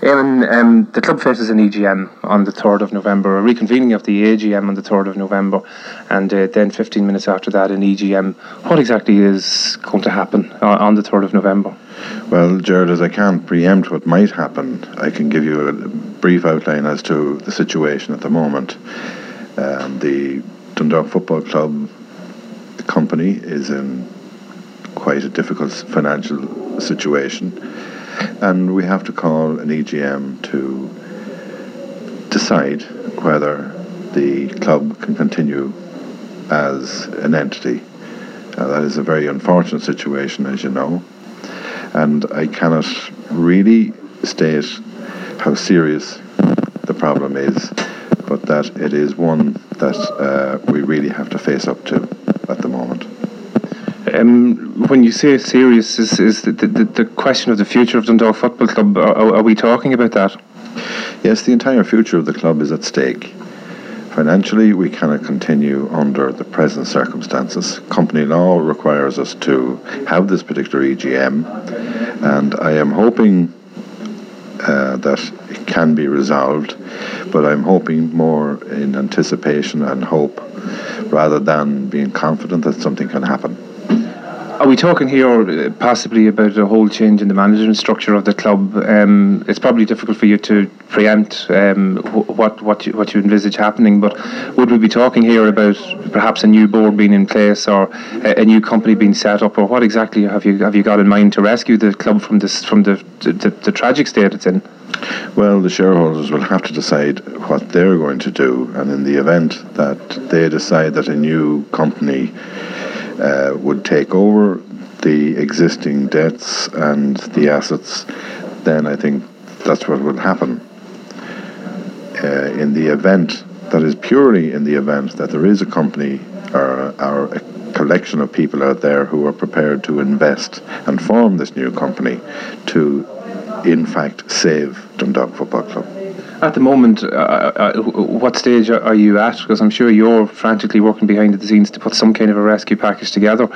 Eamon, the club faces an EGM on the 3rd of November, a reconvening of the AGM on the 3rd of November, and then 15 minutes after that an EGM. What exactly is going to happen on the 3rd of November? Well, Gerard, as I can't preempt what might happen, I can give you a brief outline as to the situation at the moment. The Dundalk Football Club company is in quite a difficult financial situation, and we have to call an EGM to decide whether the club can continue as an entity. That is a very unfortunate situation, as you know, and I cannot really state how serious the problem is, but that it is one that we really have to face up to at the moment. When you say serious, is the question of the future of Dundalk Football Club, are we talking about that? Yes, the entire future of the club is at stake. Financially, we cannot continue under the present circumstances. Company law requires us to have this particular EGM, and I am hoping that it can be resolved, but I'm hoping more in anticipation and hope rather than being confident that something can happen. Are we talking here possibly about a whole change in the management structure of the club? It's probably difficult for you to preempt what you envisage happening, but would we be talking here about perhaps a new board being in place or a new company being set up, or what exactly have you got in mind to rescue the club from the tragic state it's in? Well, the shareholders will have to decide what they're going to do, and in the event that they decide that a new company would take over the existing debts and the assets, then I think that's what will happen. In the event, that is purely in the event that there is a company or a collection of people out there who are prepared to invest and form this new company to, in fact, save Dundalk Football Club. At the moment, what stage are you at? Because I'm sure you're frantically working behind the scenes to put some kind of a rescue package together.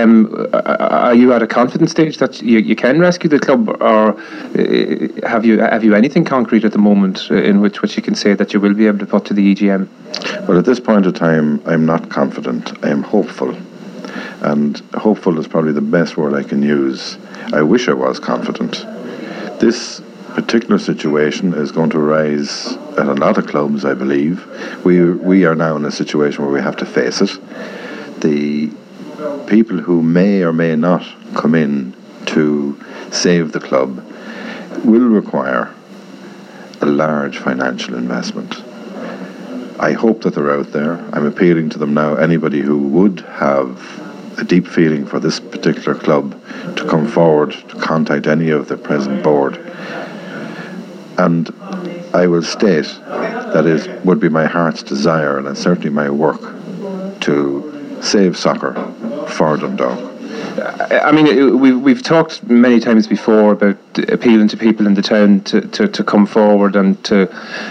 Are you at a confident stage that you can rescue the club, or have you anything concrete at the moment in which you can say that you will be able to put to the EGM? Well, at this point of time, I'm not confident. I am hopeful. And hopeful is probably the best word I can use. I wish I was confident. This particular situation is going to arise at a lot of clubs, I believe. We are now in a situation where we have to face it. The people who may or may not come in to save the club will require a large financial investment. I hope that they're out there. I'm appealing to them now, anybody who would have a deep feeling for this particular club, to come forward, to contact any of the present board. And I will state that it would be my heart's desire, and certainly my work, to save soccer for Dundalk. I mean, we've talked many times before about appealing to people in the town to come forward and to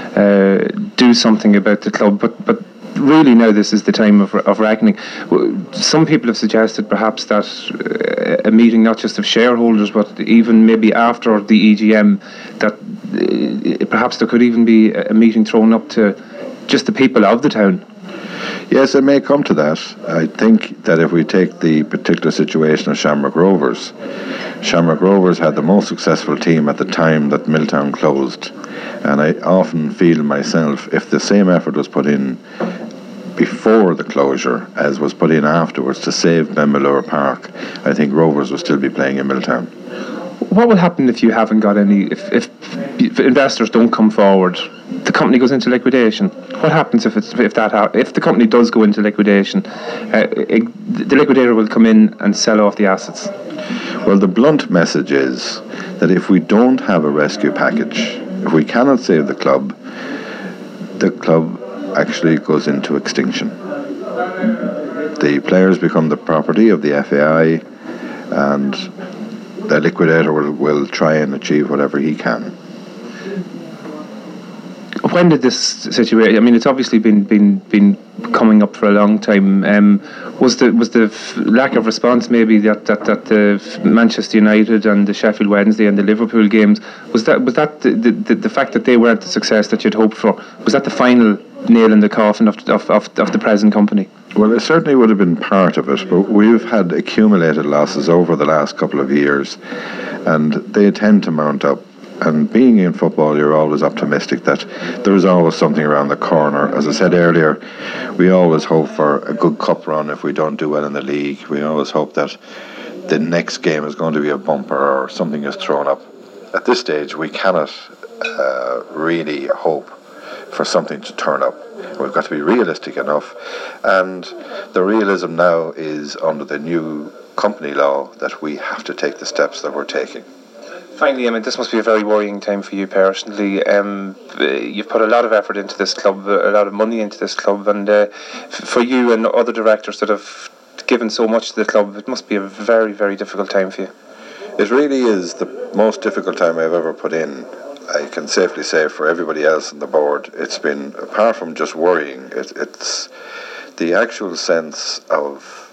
do something about the club, but really now this is the time of reckoning. Some people have suggested perhaps that a meeting not just of shareholders but even maybe after the EGM, that perhaps there could even be a meeting thrown up to just the people of the town. Yes, it may come to that. I think that if we take the particular situation of Shamrock Rovers had the most successful team at the time that Milltown closed, and I often feel myself, if the same effort was put in before the closure as was put in afterwards to save Glenmalure Park, I think Rovers will still be playing in Milltown. What will happen if you haven't got any, if investors don't come forward, the company goes into liquidation? What happens if the company does go into liquidation? The liquidator will come in and sell off the assets. Well, the blunt message is that if we don't have a rescue package, if we cannot save the club actually goes into extinction. The players become the property of the FAI, and the liquidator will try and achieve whatever he can. when did this situation? I mean, it's obviously been coming up for a long time. Was the lack of response maybe that the Manchester United and the Sheffield Wednesday and the Liverpool games, was that the fact that they weren't the success that you'd hoped for? Was that the final nail in the coffin of the present company? Well, it certainly would have been part of it, but we've had accumulated losses over the last couple of years, and they tend to mount up. And being in football, you're always optimistic that there's always something around the corner. As I said earlier, we always hope for a good cup run if we don't do well in the league. We always hope that the next game is going to be a bumper or something is thrown up. At this stage, we cannot really hope for something to turn up. We've got to be realistic enough, and the realism now is under the new company law that we have to take the steps that we're taking. Finally, I mean, this must be a very worrying time for you personally. You've put a lot of effort into this club, a lot of money into this club, and for you and other directors that have given so much to the club, it must be a very, very difficult time for you. It really is the most difficult time I've ever put in. I can safely say for everybody else on the board, it's been, apart from just worrying, it's the actual sense of,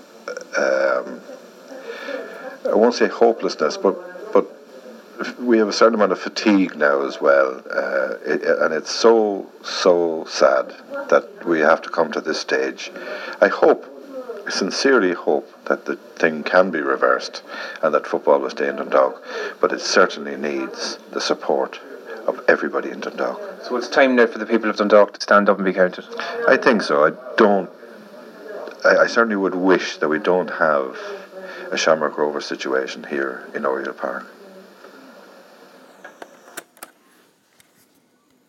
I won't say hopelessness, but we have a certain amount of fatigue now as well, and it's so sad that we have to come to this stage. I sincerely hope that the thing can be reversed and that football will stay in Dundalk, but it certainly needs the support of everybody in Dundalk. So it's time now for the people of Dundalk to stand up and be counted? I think so. I certainly would wish that we don't have a Shamrock Rovers situation here in Oriel Park.